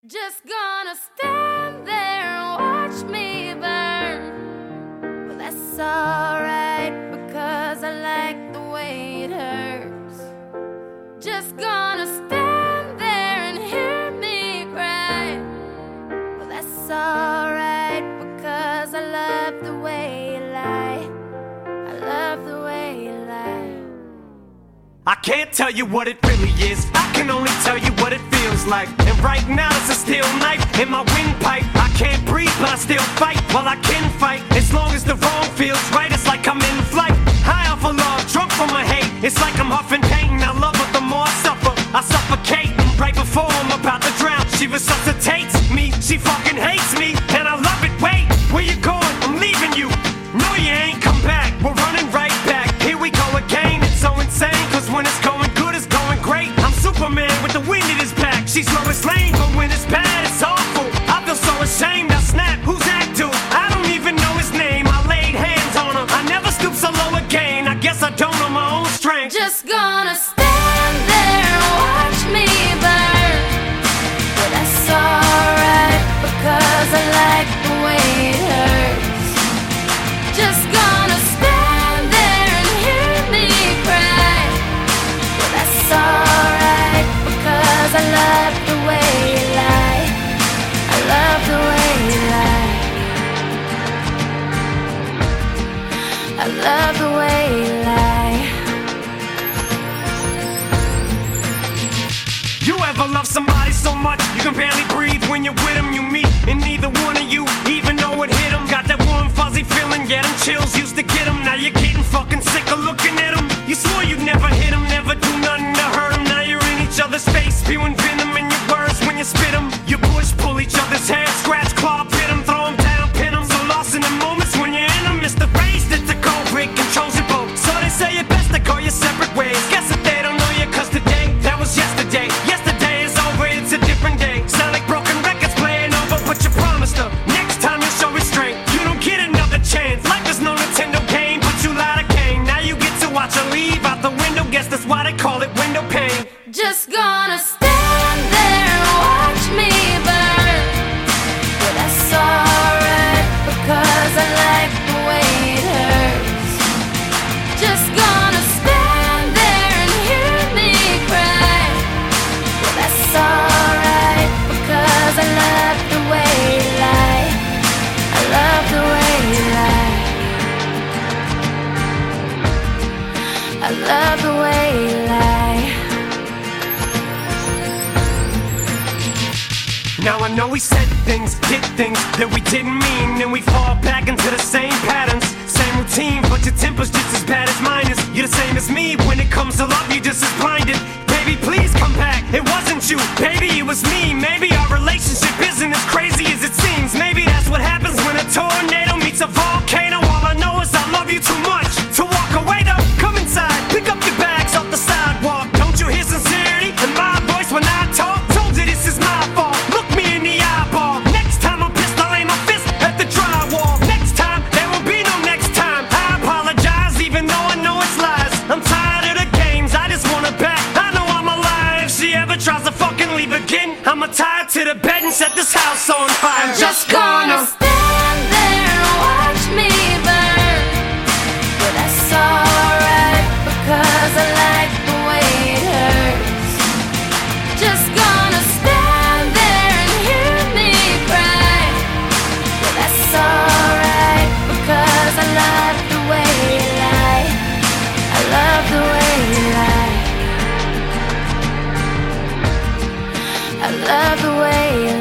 Just gonna stand there and watch me burn. Well, that's alright because I like the way it hurts. Just gonna stand there and hear me cry. Well, that's alright because I love the way you lie. I love the way you lie. I can't tell you what it really is, I can only tell you what it feels like. And right now it's a steel knife in my windpipe. I can't breathe but I still fight, well I can fight. As long as the wrong feels right, it's like I'm in flight. High off of love, drunk from my hate. It's like I'm huffing pain, I love her the more I suffer. I suffocate, right before I'm about to drown. She resuscitates me, she fucking hates me. And I love it, wait, where you going? I'm leaving you. No you ain't come back, we're running right back. Here we go again, it's so insane. Cause when it's going good, it's going great. I'm Superman with the wind in his back. She's Lois Lane, but when it's bad, it's awful. I feel so ashamed, I snap, who's that dude? I don't even know his name, I laid hands on him. I never stoop so low again, I guess I don't know my own strength. Just gonna stand there and watch me burn. But that's alright because I like the way it hurts. Just gonna stand there and hear me cry. But that's alright because I love the way you lie. I love the way you lie. I love the way you lie. You ever love somebody so much you can barely breathe when you're with them? You meet and neither one of you even know it hit them. Got that warm fuzzy feeling, yeah, them chills used to get them. Now you're getting fucking sick of looking at them. You swore you'd never hit them, never do nothing to hurt them. Now you're in each other's face, spewing venom in your words when you spit them. You push, pull each other's hair, scratch, claw, pit them, throw them down, pin them. So lost in the moments when you're in them, it's the phrase that the cold break controls your boat. So they say it best to go your separate ways. Guess that they don't know you cause today, that was yesterday. Yesterday is over, it's a different day. Sound like broken records playing over, but you promised her next time you'll show restraint. You don't get another chance, life is no Nintendo game, but you lied again. Now you get to watch her leave out the window, guess that's why they call it window pane. Just gonna stand there and watch me burn. But that's alright because I like the way it hurts. Just gonna stand there and hear me cry. But that's alright because I love the way you lie. I love the way you lie. I love the way you lie. Now I know we said things, did things that we didn't mean, and we fall back into the same patterns, same routine, but your temper's just as bad as mine is. You're the same as me, when it comes to love you're just as blinded. Baby, please come back, it wasn't you, baby, it was me. Maybe our relationship isn't as crazy as it seems. Maybe that's what happens when a tornado meets a volcano. All I know is I love you too much to walk away though. Come inside, pick up your bags off the sidewalk. Don't you hear sincerity in my voice when I talk? Told you this is my fault, look me in the eyeball. Next time I'm pissed, I'll aim my fist at the drywall. Next time, there will be no next time. I apologize even though I know it's lies. I'm tired of the games, I just want her back. I know I'm alive, if she ever tries to fucking leave again, I'ma tie her to the bed and set this house on fire. I'm just gonna stand there and watch me burn. But that's alright because I like the way it hurts. Just gonna stand there and hear me cry. But that's alright because I love the way you lie. I love the way you lie. I love the way you